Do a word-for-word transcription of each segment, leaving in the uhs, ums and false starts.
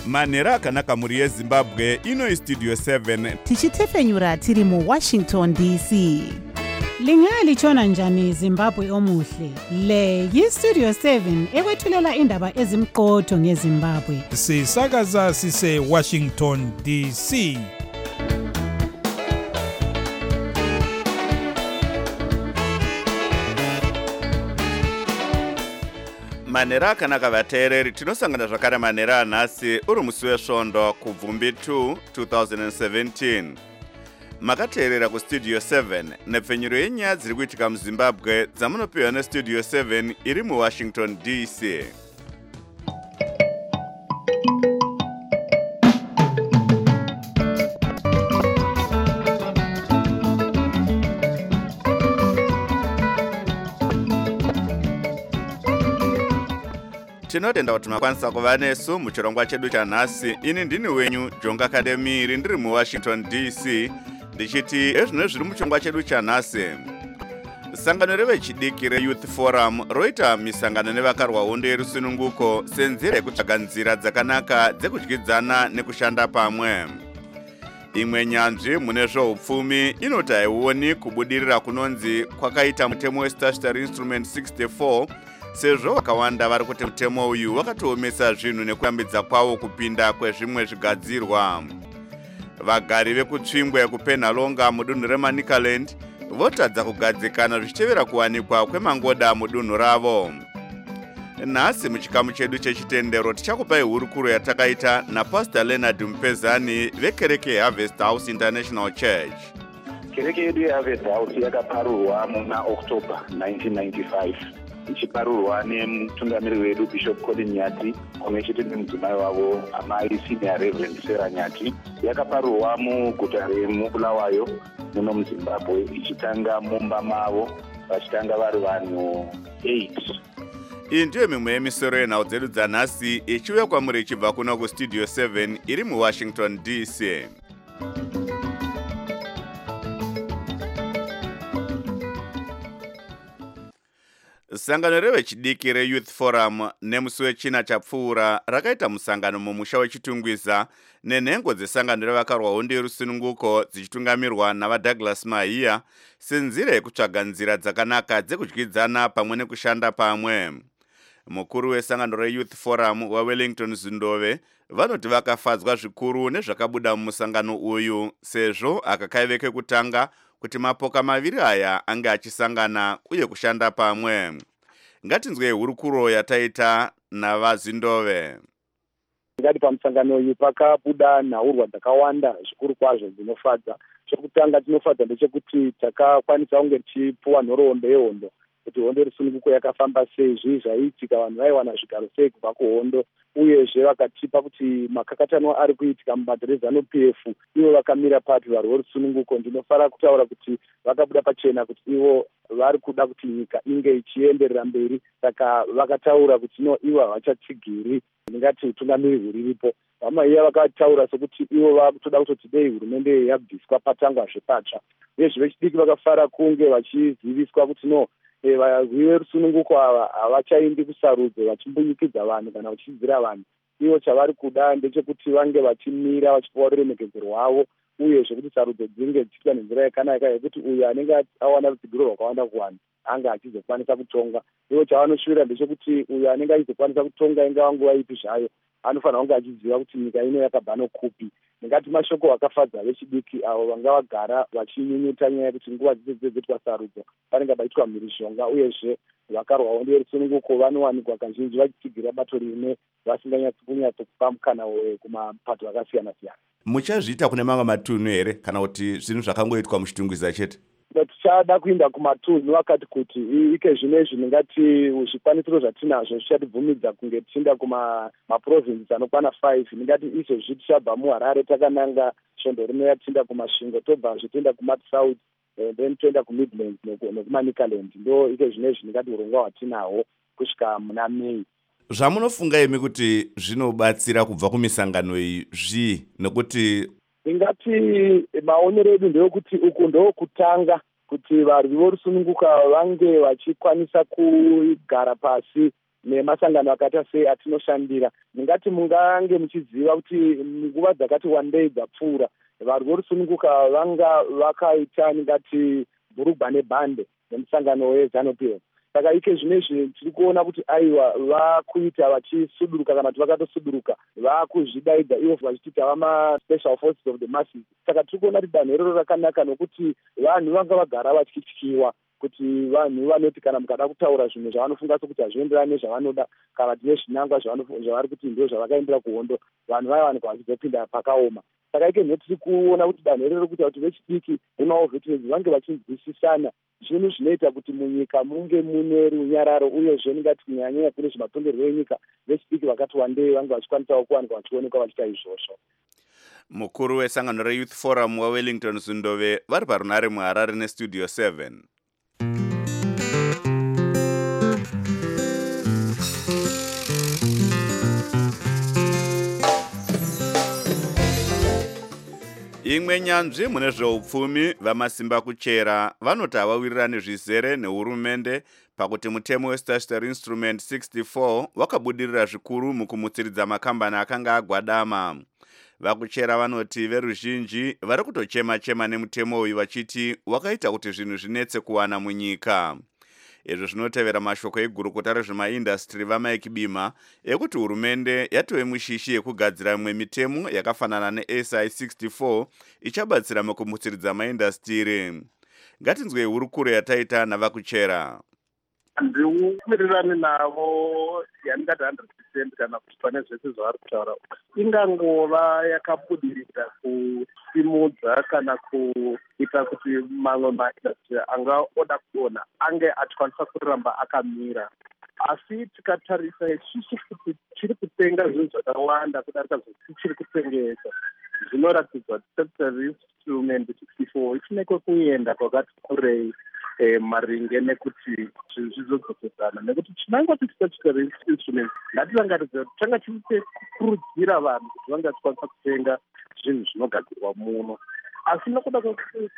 manhero akanaka mhuri yezimbabwe. Ino istudio seven tichitefenyura tiri muwashington D C. Lingalitshona njani Zimbabwe omuhle? Le yistudio seven ekwethulela indaba ezimqotho ngeZimbabwe. Sisakaza sise Washington D C. manhero akanaka vateereri, tinosangana zvakare manhero anhasi uri musi wesvondo kubvumbi two twenty seventeen. Makateerera kustudio seven nepfenyuro yenyaya dziri kuitika muzimbabwe dzamunopiwa nestudio seven iri muwashington D C. Tinotenda kuti makwanisa kuva nesu muchirongwa chedu chanhasi. Ini ndini wenyu Jonga Kademiri ndiri muwashington D C, ndichiti ezvino zviri muchirongwa chedu chanhasi. Sangano revechidiki reYouth Forum roita misangano nevakarwa hondo yerusununguko senzira yekutsvaga nzira dzakanaka dzekudyidzana nekushanda pamwe. Imwe nyanzvi mune zveupfumi inoti haioni kubudirira kunonzi kwakaita mutemo westatutory instrument sixty-four, sezvo vakawanda vari kuti mutemo uyu wakatoomesa zvinhu nekuyambidza kwawo kupinda kwezvimwe zvigadzirwa. Vagari vekutsvingwa yekupenhalonga mudunhu reManicaland votadza kugadzikana zvichitevera kuwanikwa kwemangoda mudunhu ravo. Nhasi muchikamu chedu chechitendero tichakupai hurukuro yatakaita naPastor Leonard Mupezani vekereke yeHarvest House International Church. Kereke yedu yeHarvest House yakaparurwa muna October nineteen ninety-five. Ichiparurwa nemutungamiri wedu Bishop Colin Nyati pamwe chete nemudzimai wavo amai Senior Reverend Sarah Nyati. Yakaparurwa muguta reMubulawayo muno muZimbabwe, ichitanga mumba mavo vachitanga vari vanhu eight. Iyi ndiyo mimwe yemisoro yenhau dzedu dzanhasi ichiuya kwamuri ichibva kuno kustudio seven iri muwashington D C. Sangano revechidiki reYouth Forum nemusi wechina chapfuura rakaita musangano mumusha wechitungwiza nenhengo dzesangano revakarwa hondo yerusununguko dzichitungamirwa navaDouglas Mahia senzira yekutsvaga nzira dzakanaka dzekudyidzana pamwe nekushanda pamwe. Mukuru wesangano reYouth Forum waWellington Zindove vanoti vakafadzwa zvikuru nezvakabuda mumusangano uyu, sezvo akakaive kekutanga kuti mapoka maviri aya ange achisangana uye kushanda pamwe. Ngatinzwe hurukuro yataita navaZindove. Ngati pamusangano uyu pakabuda nhaurwa dzakawanda zvikuru kwazvo dzinofadza. Chekutanga tinofadza ndechekuti takakwanisa kunge tichipuwa nhoroondo yehondo kuti hondo yerusununguko yakafamba sei, zvii zvaiitika, vanhu vaiwana zvigaro sei kubva kuhondo, uyezve vakatipa kuti makakatano ari kuitika mubato reZanu P F ivo vakamira pati varwi verusununguko. Ndinofara kutaura kuti vakabuda pachena kuti ivo vari kuda kuti nyika inge ichienderera mberi, saka vakataura kuti no, ivo havachatsigiri ndingati utungamiri huriripo. Vamaiya vakataura sokuti ivo vakutoda kutoti dei hurumende yabviswa patangwazve patsva. Uyezve vechidiki vakafara kunge vachiziviswa kuti no, varwi verusununguko ava havachaindi kusarudzo vachimbunyikidza vanhu kana vachidzidzira vanhu. Ivo chavari kuda ndechekuti vange vachimira vachipuwa ruremekedzo rwavo, uyezve kuti sarudzo dzinge dzichiitwa nenzira yakanaka yekuti uyo anenge awana rudzigiro rwakawanda kuvanhu anga achizokwanisa kutonga. Ivo chavanoshuwira ndechekuti uyo anenge achizokwanisa kutonga ingava nguva ipi zvayo anofanira kunge achiziva kuti nyika ino yakabva nokupi. Ndingati mashoko akafadza vechidiki avo vanga vagara vachinyunyuta nyaya yekuti nguva dzese dzoitwa sarudzo panenge paitwa mhirizhonga, uyezve vakarwa hondo yerusununguko vanowanikwa kazhinji vachitsigira bato rimwe vasinganyatsi kunyatso kupa mukana kumapato akasiyana siyana. Muchazviita kune mamwe matunhu here kana kuti zvinhu zvakangoitwa muchitungwiza chete? Tichada kuinda kumatunhu vakati kuti ike zvinezvi ndingati zvikwanisiro zvatinazvo zvichatibvumidza kunge tichiinda kumaprovinsi anokwana five. Ndingati izvozvi tichabva muHarare takananga svondo rimwe yatinda kumasvingo, tobva zvitoenda kuMatsouth, then toenda kuMidlands nekuManicaland. Ndo ike zvinezvi ndingati urongwa hwatinahwo kusvika muna Mei. Zvamunofunga imi kuti zvinobatsira kubva kumisangano iyi zvii? Nekuti ingati maonero edu ndeyokuti uku ndokutanga kuti varwi vorusununguka vange vachikwanisa kugara pasi nemasangano akaita sei atinoshandira. Mungati mungange muchiziva kuti nguva dzakati wandei dzapfuura vari vorusununguka vanga vakaita ningati bhurugwa nebhande nemusangano weZANU-P F. Saka ike zvinezvi tiri kuona kuti aiwa vakuita vachisuduruka kana kuti vakatosudurika vakuzvidaidza ivo vachiti vama special forces of the masses. Saka tiri kuona kuti danho iroro rakanaka nokuti vanhu vanga vagara vachityiwa kuti vanhu vanoti kana mukada kutaura zvinhu zvavanofunga sokuti hazvienderani nezvavanoda kana tine zvinangwa zvavari kuti ndo zvavakaendera kuhondo vanhu vaivanikwa vachizopinda pakaoma. Saka ike nhoti tiri kuona kuti danho iroro kuita kuti vechidiki nenawo veterans vange vachinzwisisana zvinhu zvinoita kuti munyika munge mune runyararo uyezve ningati kunyanyanya kune zvematongerwo enyika vechidiki vakati wandei vange vachikwanisawo kuwanikwa vachionekwa vachiita izvozvo. Mukuru wesangano reYouth Forum waWellington Zundove vari parunare muHarare neStudio seven. Imwe nyanzvi mune zveupfumi vamasimba kuchera vanoti havawirirani nezvizere nehurumende pakuti mutemo westatutory instrument sixty-four wakabudirira zvikuru mukumutsiridza makambani akanga agwadama. Vakuchera vanoti veruzhinji vari kutochema-chema nemutemo uyu vachiti wakaita kuti zvinhu zvinetse kuwana munyika. Izvo zvinotevera mashoko egurukota rezvemaindastri vaMike Bima ekuti hurumende yatove mushishi yekugadzira imwe mitemo yakafanana neS I sixty-four ichabatsira mukumutsiridza maindastri. Ngatinzwei hurukuro yataita navakuchera. Ndikumirirani navo yandingati one hundred percent kana kuti pane zvese zvavari kutaura ingangova yakabudirira kusimudza kana kuita kuti mamwe maindastri angaoda kuona ange achikwanisa kuramba akamira. Asi tikatarisa isusu kuti chiri kutenga zvinhu zvakawanda kudarika zvetichiri kutengesa zvinoratidza kuti statutory instrument sixty-four chineke kuenda kwakati kurei Eh, maringe nekuti zvizodzokesana nekuti chinangoti statutory instrument ngatirangaridze kuti changa chikurudzira vanhu kuti vanga vachikwanisa kutenga zvinhu zvinogadzirwa muno, asi nokuda kwekuti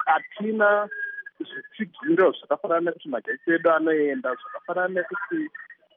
hatina zvitsigiro zvakafanana nekuti magetsi edu anoenda, zvakafanana nekuti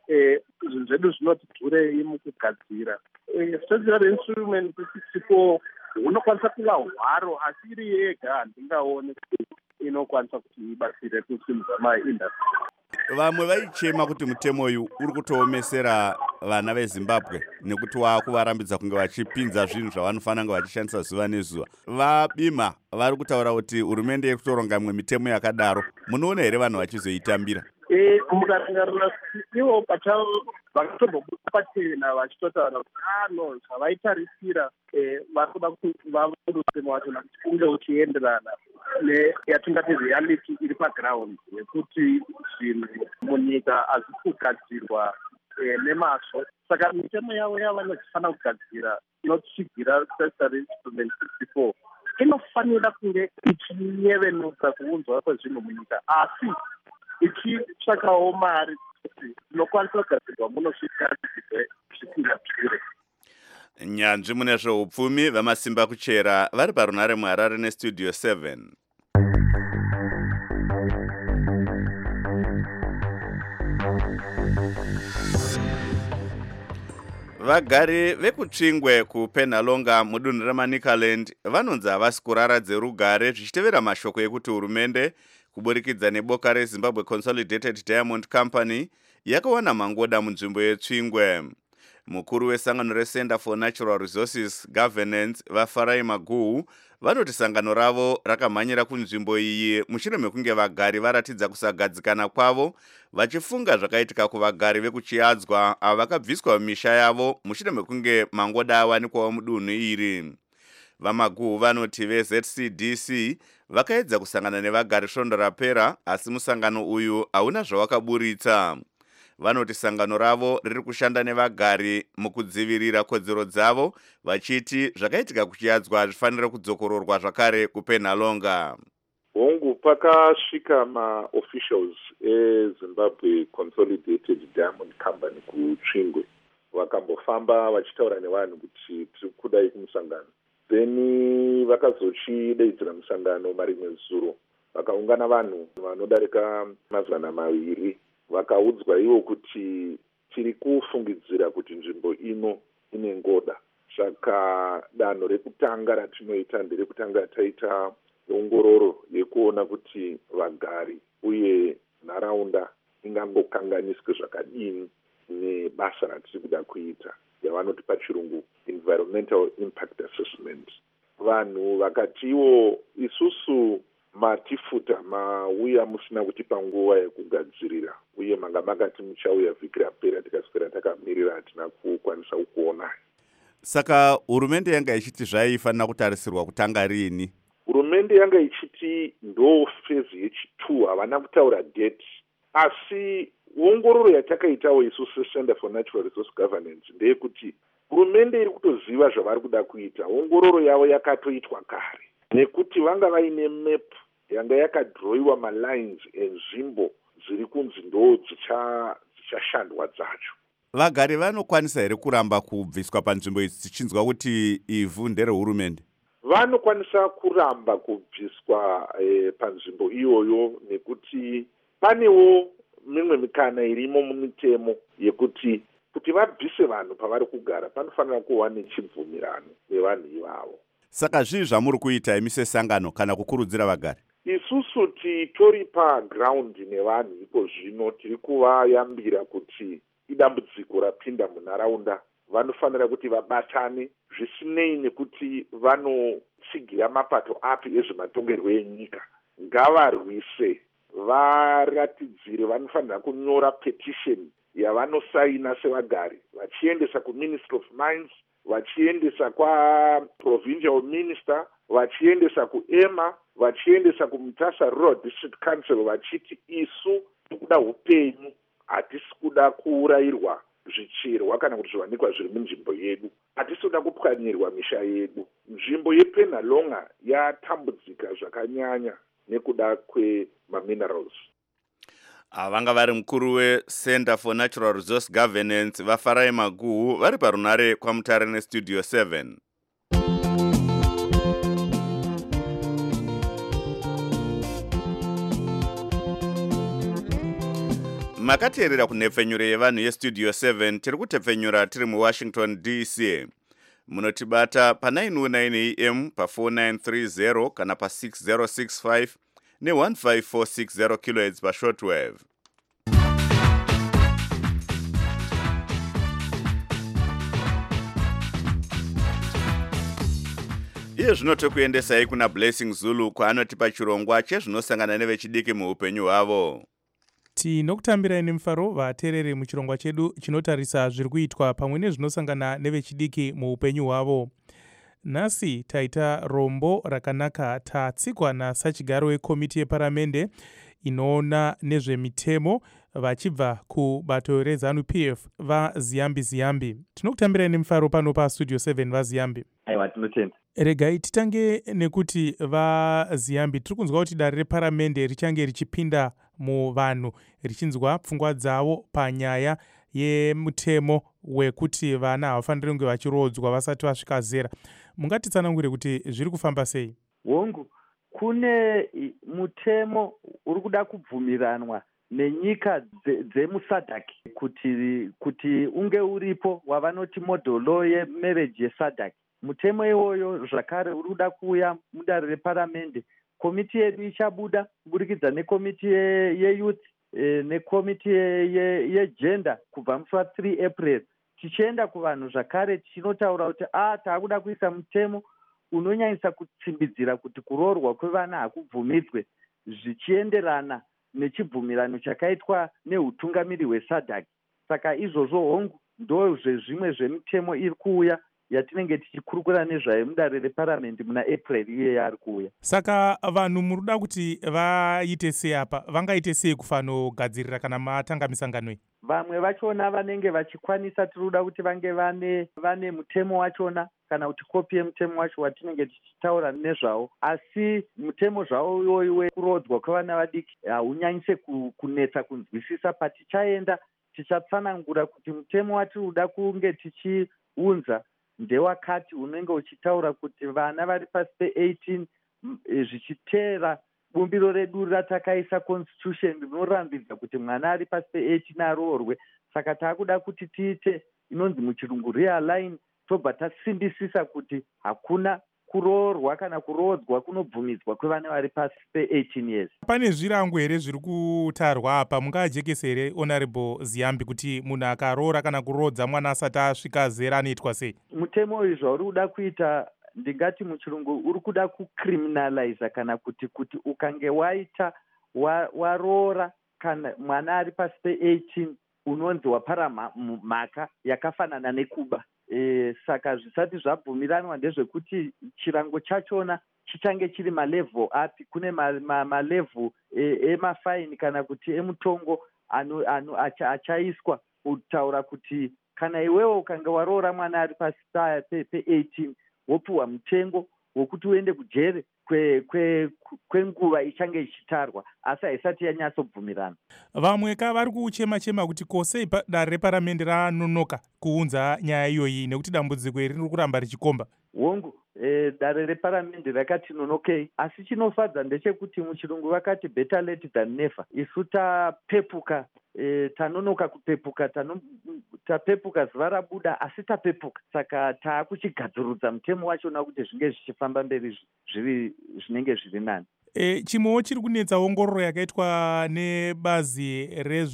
zvinhu zvedu zvinoti dhurei mukugadzira. Statutory instrument sixty-four unokwanisa kuva hwaro asi iri yega handingaone kuti inokwanisa kuti ibatsire kusimudza maindastri. Vamwe vaichema kuti mutemo uyu uri kutoomesera vana veZimbabwe nekuti waakuvarambidza kunge vachipinza zvinhu zvavanofanira kunge vachishandisa zuva nezuva. VaBima vari kutaura kuti hurumende iri kutoronga imwe mitemo yakadaro. Munoona here vanhu vachizoitambira? Eh, mukarangarira ivo pachavo vakatombobuda pachena vachitotaura kuti ano zvavaitarisira vari kuda kuti vavurusemo wacho kuti unge uchienderana neyatingati reality iri paground yekuti zvinhu munyika hazisi kugadzirwa nemazvo. Saka mitemo yavo yavanofanira kugadzira inotsigira statutory instrument sixty-four inofanira kunge ichiyevenuka kuunzwa kwezvinhu munyika asi ichitsvakawo mari kuti inokwanisa kugadzirwa munosvika zvisingadhuri. Nyanzvi mune zveupfumi vamasimba kuchera vari parunare muHarare neStudio seven. Vagari vekutsvingwe kuPenhalonga mudunhu reManicaland vanonzi havasi kuraradze rugare zvichitevera mashoko ekuti hurumende kuburikidza neboka reZimbabwe Consolidated Diamond Company yakawana mangoda munzvimbo yeTsvingwe. Mukuru wesangano reCenter for Natural Resources Governance vaFarai Maguhu vanoti sangano ravo rakamhanyira kunzvimbo iyi mushure mekunge vagari varatidza kusagadzikana kwavo vachifunga zvakaitika kuvagari vekuchiadzwa avo vakabviswa mumisha yavo mushure mekunge mangoda awanikwawo mudunhu iri. VaMaguhu vanoti veZ C D C vakaedza kusangana nevagari svondo rapera asi musangano uyu hauna zvawakaburitsa. Vanoti sangano ravo riri kushanda nevagari mukudzivirira kodzero dzavo vachiti zvakaitika kuchiadzwa zvifanira kudzokororwa zvakare kuPenhalonga. Hongu pakasvika ma-officials eZimbabwe Consolidated Diamond Company kuTsvingwe vakambofamba vachitaura nevanhu kuti tiri kudai kumusangano. Then vakazochidaidzira musangano marimwe zuro vakaungana vanhu vanodarika mazana maviri vakaudzwa ivo kuti tiri kufungidzira kuti nzvimbo ino ine ngoda. Saka danho rekutanga ratinoita nderekutanga taita ongororo yekuona kuti vagari uye nharaunda ingangokanganiswe zvakadini nebasa ratiri kuda kuita yavanoti pachirungu environmental impact assessment. Vanhu vakatiwo isusu matifuta mauya musina kutipa nguva yekugadzirira uye manga makati muchauya vhiki rapera tikaswera takamirira hatina kukwanisa kuona. Saka hurumende yanga ichiti zvaifanira kutarisirwa kutanga rini? Hurumende yanga ichiti ndo fezi yechitu, havana kutaura date, asi ongororo yatakaitawo isusu Center for Natural Resource Governance ndeyekuti hurumende iri kutoziva zvavari kuda kuita. Ongororo yavo yakatoitwa kare nekuti vanga vaine map yanga yakadhiroiwa malines enzvimbo dziri kunzi ndo dzichashandwa dzacho. Vagari vanokwanisa here kuramba kubviswa panzvimbo idzi tichinzwa kuti ivhu ndere hurumende? Vanokwanisa kuramba kubviswa eh, panzvimbo iyoyo nekuti panewo mimwe mikana irimo mumitemo yekuti kuti vabvise vanhu pavari kugara panofanira kuva nechibvumirano nevanhu ivavo. Saka zvii zvamuri kuita imi sesangano kana kukurudzira vagari? Isusu titori paground nevanhu iko zvino tiri kuvayambira kuti idambudziko rapinda munharaunda vanofanira kuti vabatane zvisinei nekuti vanotsigira mapato api ezvematongerwo enyika. Ngavarwise, varatidzire, vanofanira kunyora petition yavanosaina sevagari vachiendesa kuMinistry of Mines, vachiendesa kwaProvincial Minister, vachiendesa kuEMA, vachiendesa kuMutasa Rural District Council vachiti isu tikuda upenyu, hatisi kuda kuurayirwa zvicherwa kana kuti zviwanikwa zviri munzvimbo yedu, hatisi kuda kupwanyirwa misha yedu. Nzvimbo yePenalonga yatambudzika zvakanyanya nekuda kwemaminerals. Vanga vari mukuru weCenter for Natural Resource Governance vaFarai Maguhu vari parunare kwaMutare neStudio seven. Makateerera kunhepfenyuro yevanhu yeStudio seven tiri kutepfenyura tiri muWashington D C. Munotibata pa nine oh nine A M pa four nine three zero kana pa six zero six five ne one five four six zero kilohertz pa shortwave. Iye zvino tokuendesai kuna Blessing Zulu kwaanoti pachirongwa chezvinosangana nevechidiki muupenyu hwavo. Tinokutambirai nemufaro vateereri muchirongwa chedu chinotarisa zviri kuitwa pamwe nezvinosangana nevechidiki muupenyu hwavo. Nhasi taita rombo rakanaka tatsikwa nasachigaro wekomiti yeparamende inoona nezvemitemo vachibva kubato reZANU P F vaZiyambi Ziyambi. Tinokutambirai nemufaro pano paStudio seven vaZiyambi. Aiwa, tinotenda. Regai titange nekuti vaZiyambi tiri kunzwa kuti dare reparamende richange richipinda muvanhu richinzwa pfungwa dzavo panyaya yemutemo wekuti vana havafaniri kunge vachirodzwa vasati vasvika zera. Mungatitsanangure kuti zviri kufamba sei? Hongu, kune mutemo uri kuda kubvumiranwa nenyika dzemuSADC kuti kuti unge uripo wavanoti model law yemarriage yeSADC. Mutemo iwoyo zvakare uri kuda kuuya mudare reparamende. Komiti yedu ichabuda kuburikidza nekomiti yeyouth e, nekomiti yegender kubva musi wa3 April tichienda kuvanhu zvakare tichinotaura kuti a taakuda kuisa mutemo unonyanyisa kutsimbidzira kuti kuroorwa kwevana hakubvumidzwe zvichienderana nechibvumirano chakaitwa neutungamiri hweSADC. Saka izvozvo hongu ndo zvezvimwe zvemitemo iri kuuya yatinenge tichikurukura nezvayo mudare reparamende muna April iye yaari kuuya. Saka vanhu muruda kuti vaite sei apa? Vangaite sei kufanogadzirira kana matanga misangano? Vamwe vachona vanenge vachikwanisa tiruda kuti vange vane vane mutemo wachona kana kuti kopi yemutemo wacho watinenge tichitaura nezvawo, asi mutemo zvawo iwoyo wekurodzwa kwevana vadiki haunyanyise kunetsa kunzwisisa. Patichaenda tichatsanangura kuti mutemo watiruda kunge tichiunza ndewakati unenge uchitaura kuti vana vari pasi pe eighteen zvichiteera bumbiro redu ratakaisa constitution rinorambidza kuti mwana ari pasi pe-eighteen aroorwe. Saka taakuda kuti tiite inonzi muchirungu realign, tobva tasimbisisa kuti hakuna kuroorwa kana kurodzwa kunobvumidzwa kwevana vari pasi pe-eighteen years. Pane zvirango here zviri kutarwa apa, mungajekese here Honorable Ziyambi, kuti munhu akaroora kana kurodza mwana asati asvika zera anoitwa sei? Mutemo uyu zvauri kuda kuita, ndingati muchirungu uri kuda kucriminaliza, kana kuti kuti ukange waita waroora wa kana mwana ari pasi pe-eighteen unonzi wapara mhaka yakafanana nekuba. E, saka zvisati zvabvumiranwa ndezvekuti chirango chachona chichange chiri malevel api. Kune malevel emafaini ma kana kuti emutongo anu, anu, acha, achaiswa kutaura kuti kana iwewo ukanga waroora mwana ari pasi pe-eighteen wopiwa mutengo wokuti uende kujere kwenguva kwe, kwe ichange ichitarwa, asi haisati yanyatsobvumirana. Vamwe ka vari kuchema-chema kuti kosei dare reparamende ranonoka kuunza nyaya iyoyi nekuti dambudziko iri riri kuramba richikomba. Hongu, e, dare reparamende rakati nonokei, asi chinofadza ndechekuti muchirungu vakati better late than never. Isu tapepuka, e, tanonoka kupepuka, tano, tapepuka zuva rabuda, asi tapepuka. Saka taakuchigadzurudza mutemo wachona kuti zvinge zvichifamba mberi zviri zvinenge zviri nani. E, chimwewo chiri kunetsa ongororo yakaitwa nebazi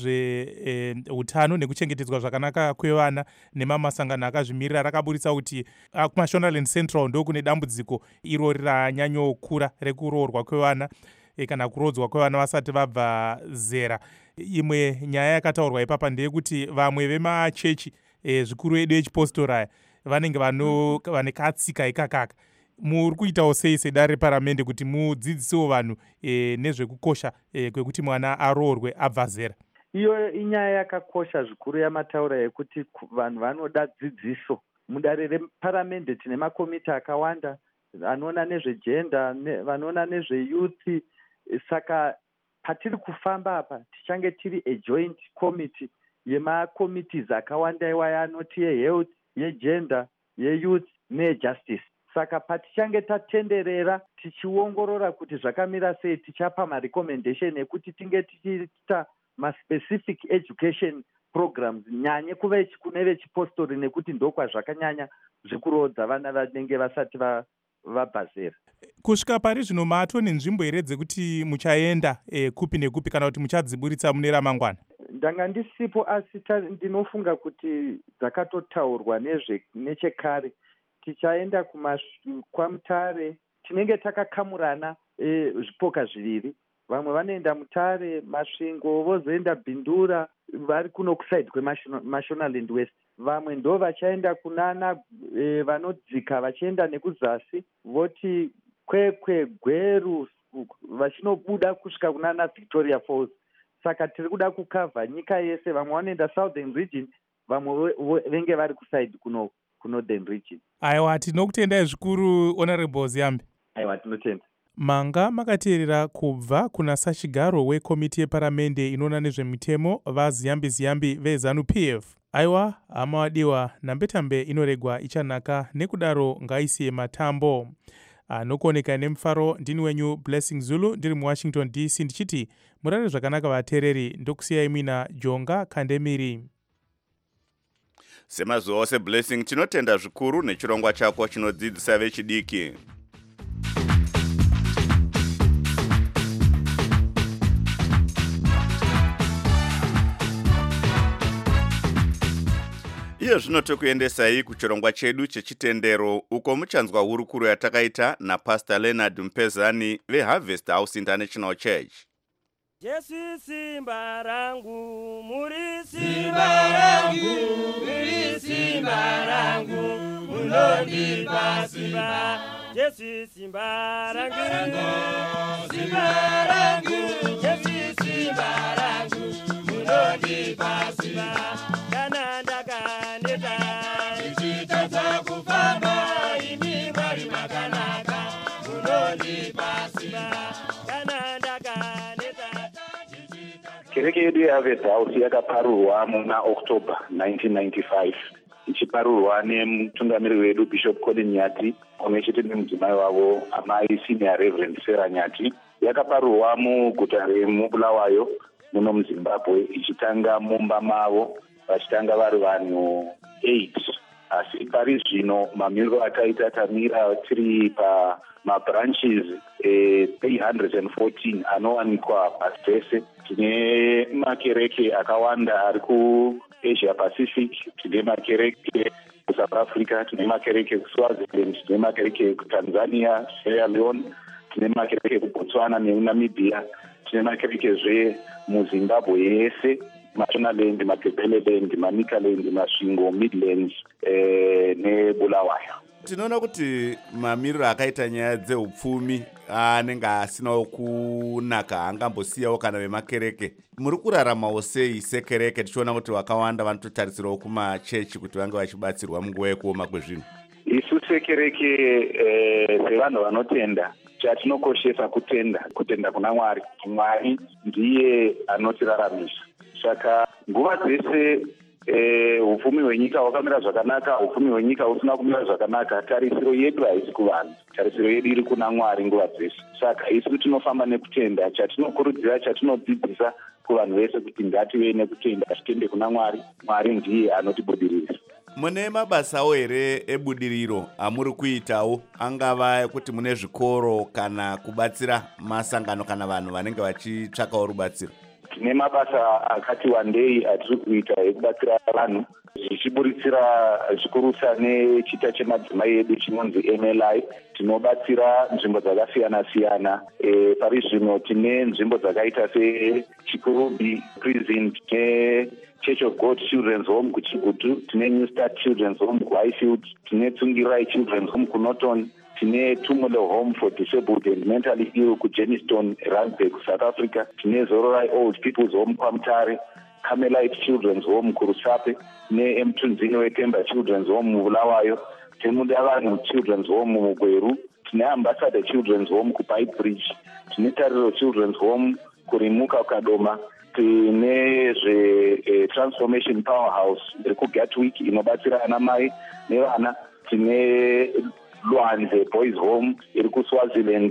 rezveutano e, nekuchengetedzwa zvakanaka kwevana nemamasangano akazvimirira rakaburitsa kuti kuMashonaland Central ndo kune dambudziko irori ranyanyokura rekuroorwa kwevana e, kana kurodzwa kwevana vasati vabva zera. Imwe nyaya yakataurwa ipapa ndeyekuti vamwe vemachechi e, zvikuru edu echipostoraya vanenge vane katsika ikakaka. Muri kuitawo sei sedare reparamende kuti mudzidzisewo vanhu e, nezvekukosha e, kwekuti mwana aroorwe abva zera? Iyo inyaya yakakosha zvikuru yamataura yekuti vanhu vanoda dzidziso. Mudare reparamende tine makomiti akawanda anoona nezvejenda, ne, vanoona nezveyuthi. Saka patiri kufamba apa tichange tiri ajoint committee yemakomitis akawanda iwaya anoti yehealth, yegender, yeyouth neyejustice. Saka patichange tatenderera tichiongorora kuti zvakamira sei, tichapa marecommendation ekuti tinge tichiita maspecific education programs nyanye kuve kune vechipostori, nekuti ndokwa zvakanyanya zvekurodza vana vanenge vasati vabva zera. Kusvika pari zvino mato nenzvimbo here dzekuti muchaenda e, kupi nekupi kana kuti muchadziburitsa mune ramangwana? Ndanga ndisipo, asi ndinofunga kuti dzakatotaurwa nezve nechekare. Tichaenda kwaMutare, tinenge takakamurana e, zvipoka zviviri. Vamwe vanoenda Mutare, Masvingo, vozoenda Bhindura, vari kuno kusaidi kweMashonaland West. Vamwe ndo vachaenda kunana e, vanodzika vachienda nekuzasi, voti Kwekwe, Gweru, vachinobuda kusvika kunana Victoria Falls. Saka tiri kuda kukavha nyika yese. Vamwe vanoenda Southern Region, vamwe venge vari kusaidi kuno kuNorthern Region. Aiwa, tinokutendai zvikuru Honorable Ziyambi. Aiwa, tinotenda. Manga makateerera kubva kuna sachigaro wekomiti yeparamende inoona nezvemitemo vaZiyambi Ziyambi veZanu P F. Aiwa, hama wadiwa, nambetambe inoregwa ichanaka, nekudaro ngaisiye matambo. Anokuoneka nemufaro ndini wenyu Blessing Zulu, ndiri muWashington D C, ndichiti murare zvakanaka vateereri, ndokusiyai mina Jonga Kandemiri. Semazuva ose Blessing, tinotenda zvikuru nechirongwa chako chinodzidzisa vechidiki. Iyo zvino tokuendesai kuchirongwa chedu chechitendero, uko muchanzwa hurukuro yatakaita naPastor Leonard Mpezani veHarvest House International Church. Jesu simba rangu, muri simba rangu, muri simba rangu, munonipa simba. Jesu simba rangu, simba rangu, Jesu simba rangu, munonipa simba. Kana ndakaneta, ichitata kufamba, imi mwari makanaka, munonipa simba. Kana ndakaneta. Kereke yedu yeHarvest House yakaparurwa muna October nineteen ninety-five. Ichiparurwa nemutungamiri wedu Bishop Colin Nyati, pamwe chete nemudzimai wavo amai Senior Reverend Sarah Nyati. yakaparurwa muguta remubulawayo muno muzimbabwe, ichitanga mumba mavo vachitanga vari vanhu eight. Asi pari zvino mamiriro ataita tamira tiri pamabranches eh, three hundred fourteen anowanikwa pasi pese. Tine makereke akawanda ari kuAsia Pacific, tine makereke kuSouth Africa, tine makereke kuSwaziland, tine makereke kuTanzania, Sierra Leone, tine makereke kuBotswana neNamibia, tine makerekezve muZimbabwe yese, Mashonaland, Matabeleland, Manicaland, Masvingo, Midlands eh, neBulawayo. Tinoona kuti mamiriro akaita nyaya dzeupfumi anenge asinawo kunaka, angambosiyawo kana vemakereke. Muri kuraramawo sei sekereke, tichiona kuti vakawanda vanototarisirawo kumachechi kuti vange vachibatsirwa munguva yekuoma kwezvinhu? Isu sekereke eh, sevanhu vanotenda, chatinokoshesa kutenda, kutenda kuna Mwari. Mwari ndiye anotiraramisa. Saka nguva dzese Eh, upfumi hwenyika hwakamira zvakanaka, upfumi hwenyika husina kumira zvakanaka, tarisiro yedu haisi kuvanhu, tarisiro yedu iri kuna Mwari nguva dzese. Saka isu tinofamba nekutenda, chatinokurudzira, chatinodzidzisa kuvanhu vese kuti ngative nekutenda, titende kuna Mwari. Mwari ndiye anotibudirira. Mune mabasawo here ebudiriro amuri kuitawo, angava kuti mune zvikoro kana kubatsira masangano kana vanhu vanenge vachitsvakawo rubatsiro? Tine mabasa akati wandei atiri kuita ekubatsira vanhu, zvichiburitsira zvikurusa nechita chemadzimai edu chinonzi M L I. Tinobatsira nzvimbo dzakasiyana siyana. E, pari zvino tine nzvimbo dzakaita seChikurubi Prison, tine Church of God Children's Home kuChigutu, tine New Start Children's Home kuHighfield, tine Tsungirai Children's Home kuNorton, tine Tumule Home for Disabled and Mentally Ill kuJenniston, Randburg, South Africa, tine Zororai Old People's Home kwaMutare, Carmelite Children's Home kuRusape, ne Mtunzini Wetemba Children's Home muBulawayo, tine Mudavanhu Children's Home muGweru, tine Ambassador Children's Home kuPipe Bridge, tine Tariro Children's Home kuRimuka Kadoma, tine zve eh, Transformation Powerhouse iri kuGatwick inobatsira ana mai nevana, tine Lwanze Boys Home iri kuSwaziland,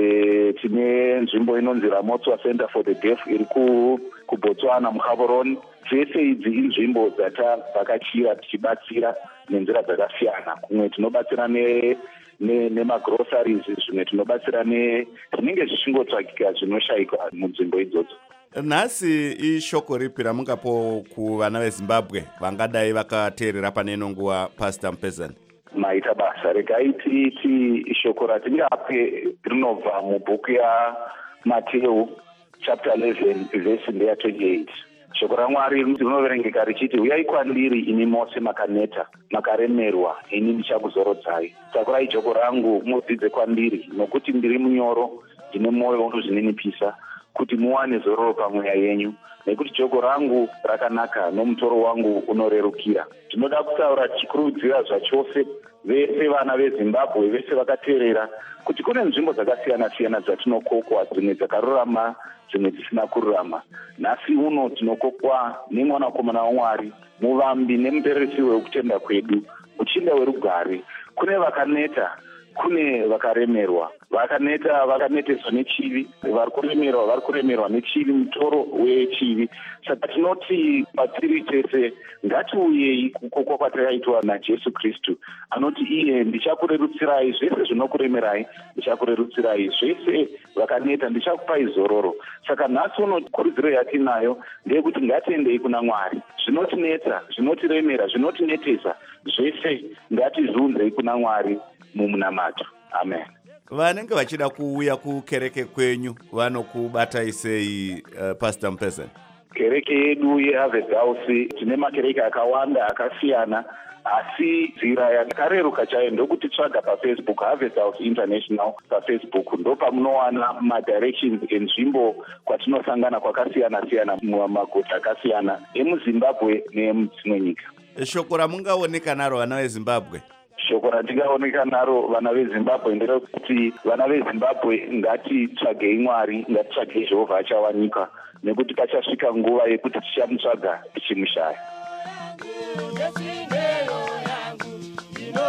e, tine nzvimbo inonzi Ramotswa Center for the Deaf iri kuBotswana muGaborone. Dzese idzi inzvimbo dzakachira tichibatsira nenzira dzakasiyana. Kumwe tinobatsira ne nemagroceries, zvimwe tinobatsira nezvinenge zvichingotsvakika zvinoshayikwa munzvimbo idzodzo. Nhasi ishoko ripi ramungapo kuvana veZimbabwe vangadai vakateerera pane ino nguva, Pastor Mpezani? Maita basa regai titi shoko ratingape rinobva mubhuku yaMateo chapter eleven verse ndeya twenty-eight. Shoko raMwari rinoverengeka richiti, uyai kwandiri imi mose makaneta makaremerwa, ini ndichakuzorodzai. Takurai joko rangu mudzidze kwandiri, nokuti ndiri munyoro, ndine mwoyo unozvininipisa, kuti muwane zororo pamweya yenyu, nekuti joko rangu rakanaka nomutoro wangu unorerukira. Tinoda kutaura tichikurudzira zvachose vese vana veZimbabwe, vese vakateerera, kuti kune nzvimbo dzakasiyana siyana dzatinokokwa, dzimwe dzakarurama, dzimwe dzisina kururama. Nhasi uno tinokokwa nemwanakomana waMwari, muvambi nemuperesi wekutenda kwedu, muchinda werugare. Kune vakaneta, kune vakaremerwa. Vakaneta vakaneteswa nechivi, vari kuremerwa vari kuremerwa nechivi, mutoro wechivi. Saka tinoti patiri tese ngatiuyei kukokwa kwatakaitwa naJesu Kristu, anoti iye ndichakurerutsirai zvese zvinokuremerai, ndichakurerutsirai zvese vakaneta, ndichakupai zororo. Saka nhasi uno kurudziro yatinayo ndeyekuti ngatiendei kuna Mwari. Zvinotinetsa, zvinotiremera, zvinotinetesa, zvese ngatizviunzei kuna Mwari mumunamato. Amen. Vanenge vachida kuuya kukereke kwenyu vanokubatai sei, uh, Pastor Mpezani? Kereke yedu yeHarvest House tine makereke akawanda akasiyana, asi nzira yakareruka chayo ndokutitsvaga paFacebook, Harvest House International paFacebook. Ndo pamunowana madirections enzvimbo kwatinosangana kwakasiyana siyana mumaguta akasiyana emuZimbabwe neemudzimwe nyika. Shoko ramungaoneka naro vana veZimbabwe? Shoko ratingaoneka naro vana veZimbabwe nderekuti vana veZimbabwe ngatitsvagei Mwari, ngatitsvagei Jehovha achawanika, nekuti pachasvika nguva yekuti tichamutsvaga tichimushaya.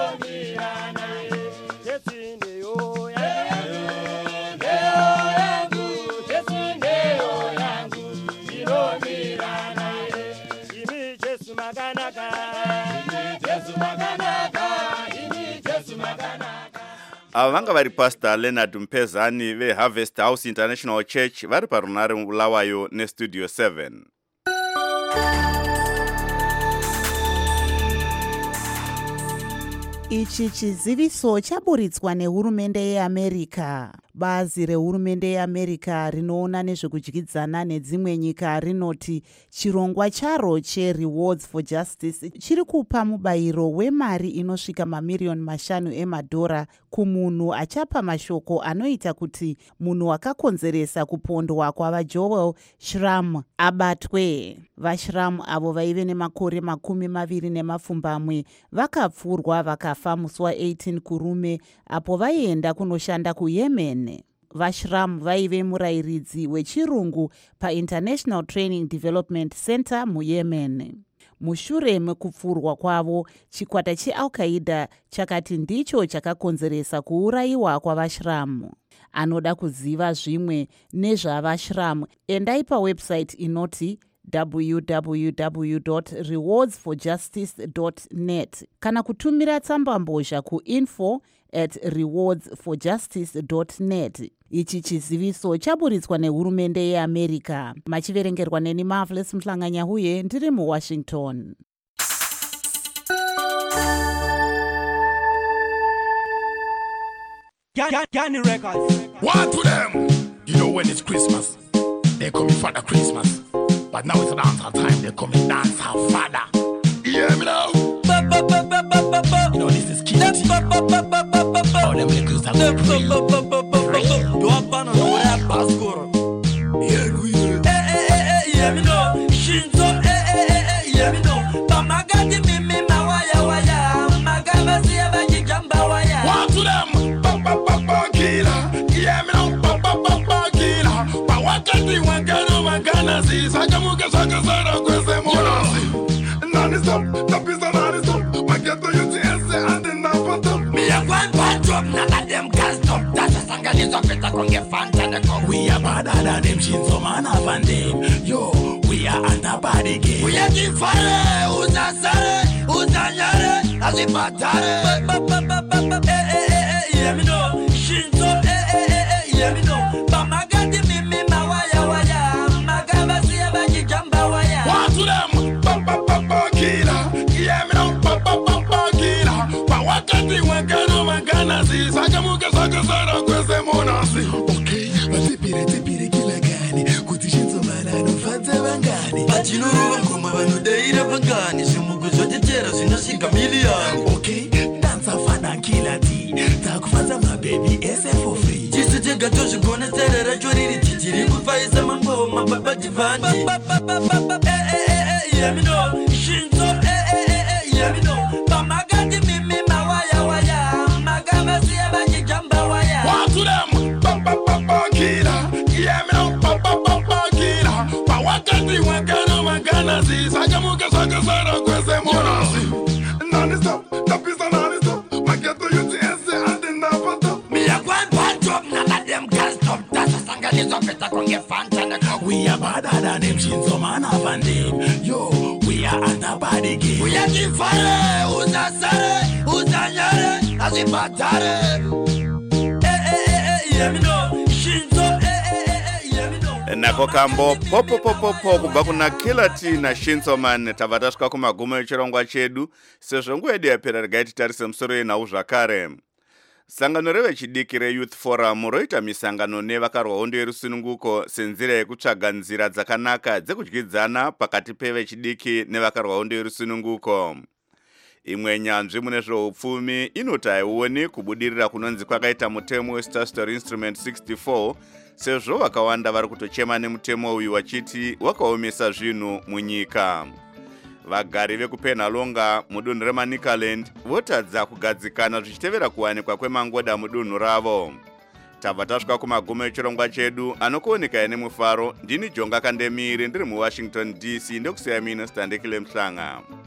Yeah. ava vanga vari Pastor Leonard Mpezani veHarvest House International Church vari parunare Bulawayo neStudio seven. Ichi chiziviso chaburitswa nehurumende yeAmerica. Bazi rehurumende yeAmerica rinoona nezvekudyidzana nedzimwe nyika rinoti chirongwa charo cheRewards for Justice chiri kupa mubayiro wemari inosvika mamiriyoni mashanu emadhora kumunhu achapa mashoko anoita kuti munhu wakakonzeresa kupondwa kwavaJoel Schramm abatwe. VaSchramm avo vaive nemakore makumi maviri nemapfumbamwe vakapfurwa vakafa musi wa18 kurume apo vaienda kunoshanda kuYemen. VaSchramm vaive murayiridzi wechirungu paInternational Training Development Center muYemen. Mushure mekupfurwa kwavo, chikwata cheAl-Qaeda chakati ndicho chakakonzeresa kuurayiwa kwavaSchramm. Anoda kuziva zvimwe nezvavaSchramm, endai pawebsite inoti w w w dot rewards for justice dot net kana kutumira tsambambozha kuinfo at rewards for justice dot net. Ichi chiziviso chaburitswa nehurumende yeAmerica. Machiverengerwa neni Marvelous Mhlanganyahuye ndiri muWashington. Gani Records. What to them? You know when it's Christmas, they come in Father Christmas. But now it's a dance time, they come in dance our Father. You hear me now? You know this is Kitty. All them liquors are real. Do a pan on the rap passport. Yeah, we hear. Eh, eh, eh, eh, yeah, me know. Shinzo, eh, eh, eh, eh, yeah, me know. Pamagati mimi mawaya waya. Magabasi ya baji jamba waya. What to them? Papa, papa, killer. Yeah, me know. Papa, papa, killer. Pawakati wangano wangana si. Sakamuka saka sara kwese monasi. Nani stop, tapisa nani stop. Mageto yuti ese andi na pato. Me a one bad drop, none of them can stop. That's a sanganizo peta konge fanta ne kong. We are badder than them Shinzo man of and them. Yo, we are under body game. We are kifare, uza sare, uza nyare, azipatare. Ba ba ba ba ba, eh eh eh eh, yeah me know. Shinzo, eh eh eh eh, yeah me know. Pamagati mimi mawaya waya, magabasi ya baji jamba waya. What to them? Papa papa killer, yeah me know. Papa papa killer, pawakati wangano wangana si. Sakamuka saka sara kwese monasi. Okay, matipire tipire kila gani, kuti Shinzo mana no fata bangani. Bachinuru wanguma banu deira bangani, simugu zote tera sinashika miliani. Okay, dansa fana kila ti, takufata my baby S F for free. Jisu jega toshi gona terera choriri chichiri kufaisa mambo mababa divani. Ba ba ba ba ba, eh eh eh eh, yeah me know. Shinzo, eh eh eh eh, yeah me know. Pamagati mimi mawaya waya, magabasi ya baji jamba waya. What to them? Papa papa killer, yeah me know. Papa papa killer, pawakati wangana wangana si. Sakamuka saka sara kwese monasi. Nani stop, tapisa nani stop. Mageto yuti ese andi na pato. Me a one bad drop, none of them can stop. That's a sanganizo peta konge fanta ne kong. We are badder than them Shinzo man of and them. Yo, we are under body game. We are kifare, uza sare, uza nyare, azipatare. Eh eh eh eh, yeah me know. Shinzo, eh eh eh eh, yeah me know. Nako kambo popo popo popo kubva kuna Kilati na Shinzo man tabva tasvika kumagumo echirongwa chedu sezvo nguva yedu yapera regai titarise musoro yenhau zvakare. Sangano revechidiki reYouth Forum roita misangano nevakarwa hondo yerusununguko senzira yekutsvaga nzira dzakanaka dzekudyidzana pakati pevechidiki nevakarwa hondo yerusununguko. Imwe nyanzvi mune zveupfumi inoti haioni kubudirira kunonzi kwakaita mutemo weStatutory Instrument sixty-four sezvo vakawanda vari kutochema nemutemo uyu wachiti wakaomesa zvinhu munyika. Vagari vekuPenhalonga mudunhu reManicaland votadza kugadzikana zvichitevera kuwanikwa kwemangoda mudunhu ravo. Tabva tasvika kumagumo echirongwa chedu anokuoneka nemufaro. Ndini Jonga Kandemiri ndiri muWashington D C ndokusiya Minister Ndekile Mhlanga.